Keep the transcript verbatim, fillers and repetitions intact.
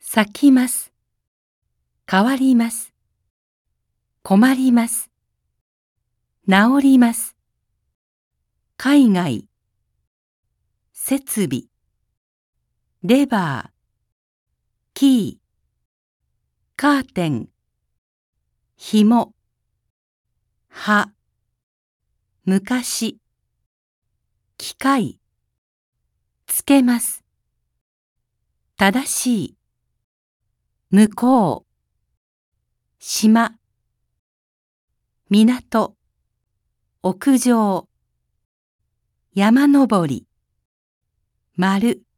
咲きます。変わります。困ります。治ります。海外。設備。レバー。キー。カーテン。紐。葉。昔。機械。つけます。正しい。向こう。島。港。屋上。山登り。丸。